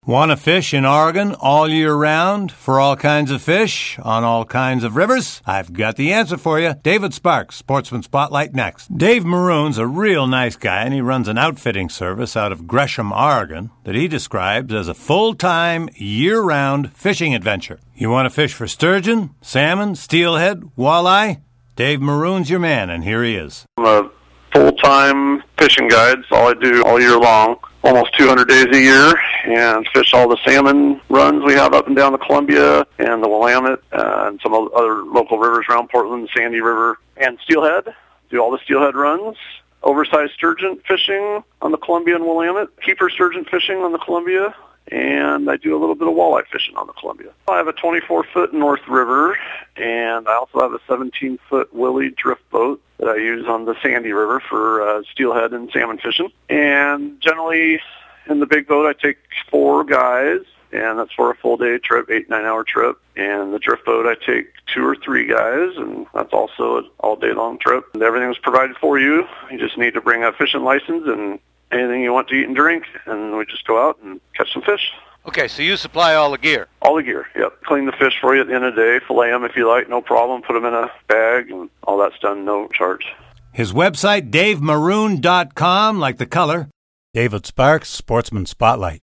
Want to fish in Oregon all year round for all kinds of fish on all kinds of rivers? I've got the answer for you. David Sparks, Sportsman Spotlight next. Dave Maroon's a real nice guy, and he runs an outfitting service out of Gresham, Oregon, that he describes as a full-time, year-round fishing adventure. You want to fish for sturgeon, salmon, steelhead, walleye? Dave Maroon's your man, and here he is. I'm a full-time fishing guide. It's all I do all year long, almost 200 days a year, and fish all the salmon runs we have up and down the Columbia and the Willamette and some other local rivers around Portland, Sandy River, and steelhead. Do all the steelhead runs. Oversized sturgeon fishing on the Columbia and Willamette. Keeper sturgeon fishing on the Columbia. And I do a little bit of walleye fishing on the Columbia. I have a 24-foot North River, and I also have a 17-foot Willie drift boat that I use on the Sandy River for steelhead and salmon fishing. And generally, in the big boat, I take 4 guys, and that's for a full-day trip, 8-9-hour trip. And the drift boat, I take 2 or 3 guys, and that's also an all-day-long trip. And everything's provided for you. You just need to bring a fishing license and anything you want to eat and drink, and we just go out and catch some fish. Okay, so you supply all the gear? All the gear, yep. Clean the fish for you at the end of the day, fillet them if you like, no problem. Put them in a bag, and all that's done, no charge. His website, DaveMaroon.com, like the color. David Sparks, Sportsman Spotlight.